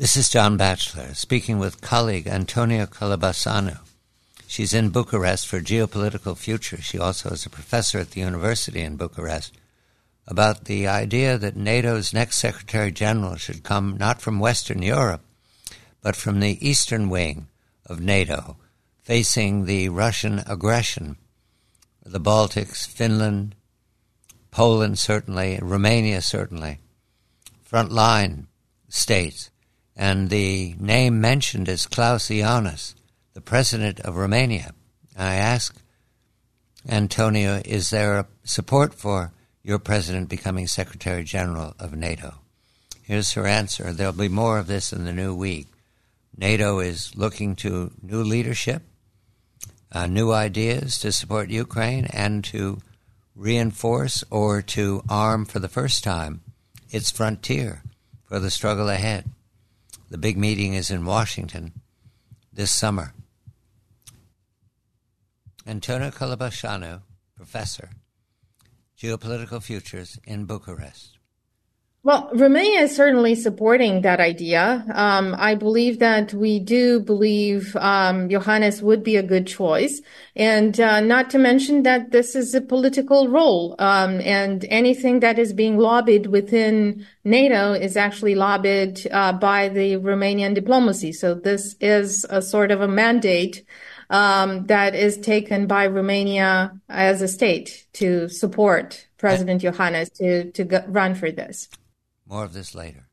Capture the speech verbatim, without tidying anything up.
This is John Batchelor, speaking with colleague Antonia Colabassanu. She's in Bucharest for Geopolitical Future. She also is a professor at the university in Bucharest, about the idea that NATO's next Secretary General should come not from Western Europe, but from the eastern wing of NATO, facing the Russian aggression, the Baltics, Finland, Poland certainly, Romania certainly, frontline states. And the name mentioned is Klaus Iohannis, the president of Romania. I ask Antonia, is there support for your president becoming Secretary General of NATO? Here's her answer. There'll be more of this in the new week. NATO is looking to new leadership, uh, new ideas to support Ukraine and to reinforce or to arm for the first time its frontier for the struggle ahead. The big meeting is in Washington this summer. Antonia Colabassanu, professor, Geopolitical Futures in Bucharest. Well, Romania is certainly supporting that idea. Um, I believe that we do believe um, Iohannis would be a good choice. And uh, not to mention that this is a political role. Um, and anything that is being lobbied within NATO is actually lobbied uh, by the Romanian diplomacy. So this is a sort of a mandate um, that is taken by Romania as a state to support President Iohannis to, to go, run for this. More of this later.